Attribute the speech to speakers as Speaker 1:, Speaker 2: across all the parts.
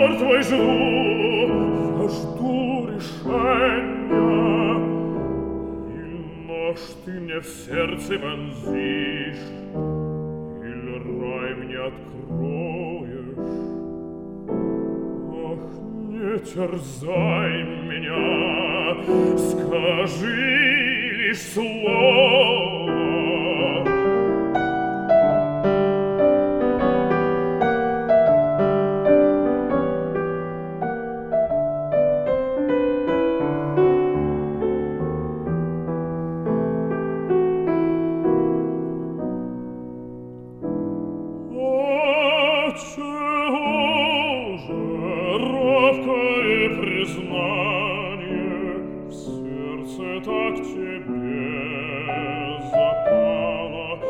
Speaker 1: приговор твой жду, я жду решения. И нож ты мне в сердце вонзишь, или рай мне откроешь. Ах, не терзай меня, скажи лишь слово. Чего же робкое признание в сердце так тебе запало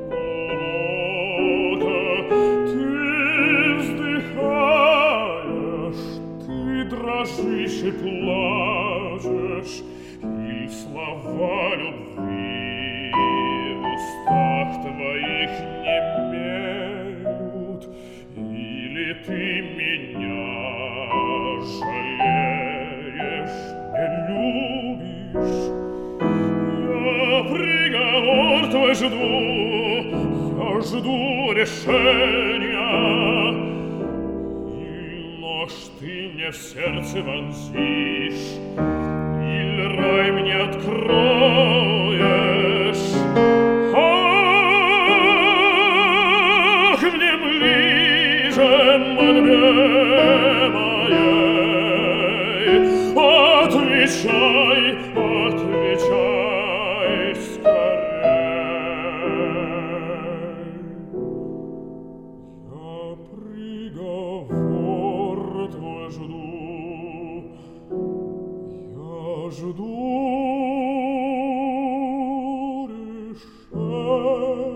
Speaker 1: глубоко? Ты вздыхаешь, ты дрожишь и плачешь, и слова любви в устах твоих немеют. Или ты меня жалеешь, не любишь? Я приговор твой жду, я жду решения. И нож ты мне в сердце вонзишь, или рай мне откроешь. Ах, внемли же мольбе моей, отвечай, отвечай скорей. Я приговор твой жду, я жду решения.